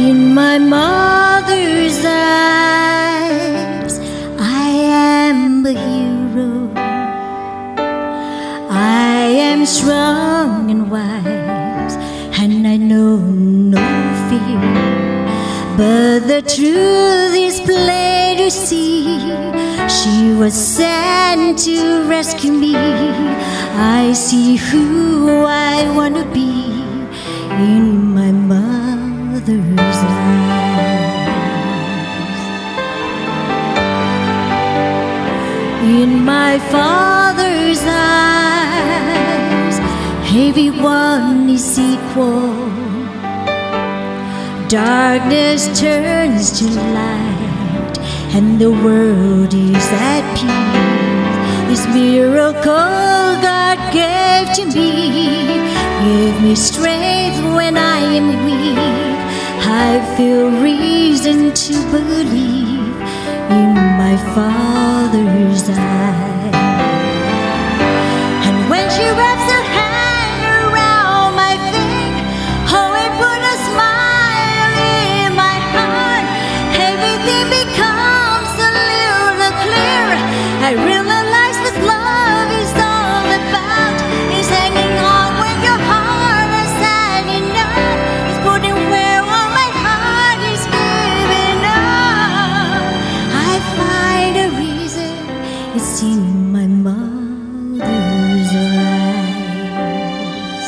In my mother's eyes, I am a hero. I am strong and wise, and I know no fear. But the truth is plain to see. She was sent to rescue me. I see who I want to be in my mother's eyes. In my father's eyes, everyone is equal. Darkness turns to light, and the world is at peace. This miracle God gave to me gave me strength when I am weak. I feel reason to believe in my Father's eyes. And when she wraps her hand around my feet, oh, it put a smile in my heart. Everything becomes a little clearer. I realize that love is all about. It's hanging on when your heart is sad enough. It's putting where all my heart is giving up. I find a reason. It's in my mother's eyes.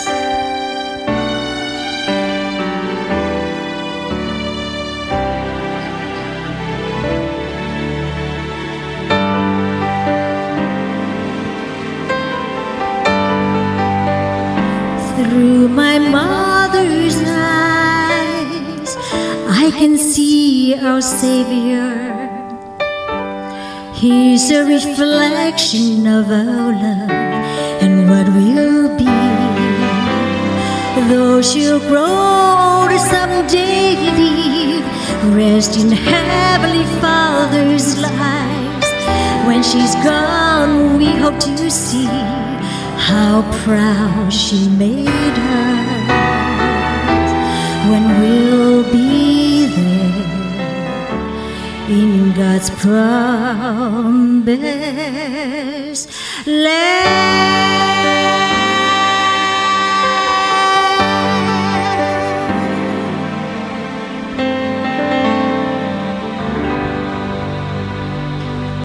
Through my mother's eyes, I can see our Savior. He's a reflection of our love and what we'll be. Though she'll grow to someday leave, rest in Heavenly Father's lives. When she's gone, we hope to see how proud she made us. When we'll be there in God's promised land.